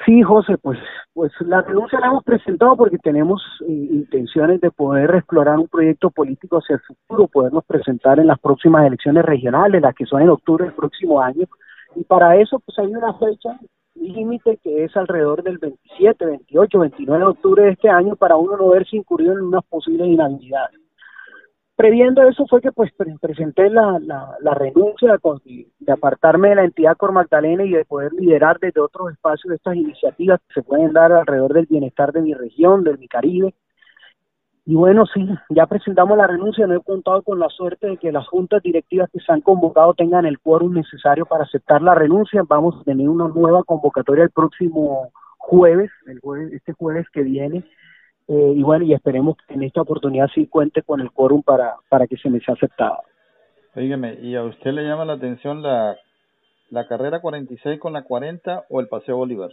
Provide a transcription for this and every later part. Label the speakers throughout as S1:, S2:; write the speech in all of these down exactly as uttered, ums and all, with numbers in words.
S1: Sí, José, pues, pues la renuncia la hemos presentado porque tenemos eh, intenciones de poder explorar un proyecto político hacia el futuro, podernos presentar en las próximas elecciones regionales, las que son en octubre del próximo año, y para eso pues hay una fecha límite que es alrededor del veintisiete, veintiocho, veintinueve de octubre de este año para uno no verse incurrido en unas posibles inhabilidades. Previendo eso fue que pues pre presenté la, la, la renuncia de, de apartarme de la entidad Cor Magdalena y de poder liderar desde otros espacios estas iniciativas que se pueden dar alrededor del bienestar de mi región, de mi Caribe. Y bueno, sí, ya presentamos la renuncia, no he contado con la suerte de que las juntas directivas que se han convocado tengan el quórum necesario para aceptar la renuncia. Vamos a tener una nueva convocatoria el próximo jueves, el jueves este jueves que viene. Eh, y bueno, y esperemos que en esta oportunidad sí cuente con el quórum para, para que se me sea aceptado.
S2: Oígame, ¿y a usted le llama la atención la, la carrera cuarenta y seis con la cuarenta o el Paseo Bolívar?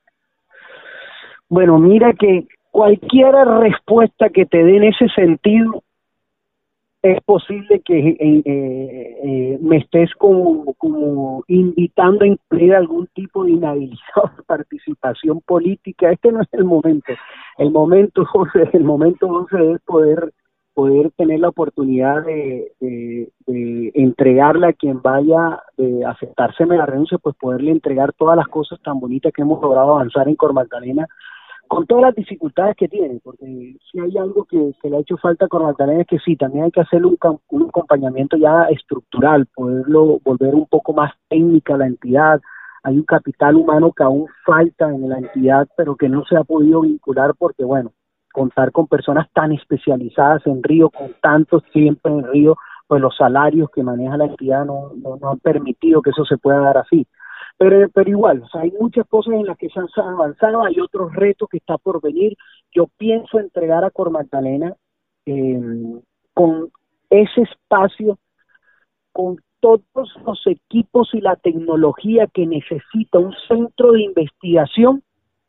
S1: Bueno, mira que cualquier respuesta que te dé en ese sentido, es posible que eh, eh, eh, me estés como, como invitando a incluir algún tipo de inhabilitado de participación política. Este no es el momento. El momento, José, el momento, José, es poder poder tener la oportunidad de, de, de entregarle a quien vaya de aceptárseme la renuncia, pues poderle entregar todas las cosas tan bonitas que hemos logrado avanzar en Cor Magdalena, con todas las dificultades que tiene, porque si hay algo que, que le ha hecho falta a Cor Magdalena es que sí, también hay que hacerle un, un acompañamiento ya estructural, poderlo volver un poco más técnica a la entidad. Hay un capital humano que aún falta en la entidad, pero que no se ha podido vincular porque, bueno, contar con personas tan especializadas en Río, con tantos tiempo en Río, pues los salarios que maneja la entidad no, no, no han permitido que eso se pueda dar así. Pero, pero igual, o sea, hay muchas cosas en las que se han avanzado, hay otros retos que está por venir. Yo pienso entregar a Cor Magdalena eh, con ese espacio, con todos los equipos y la tecnología que necesita un centro de investigación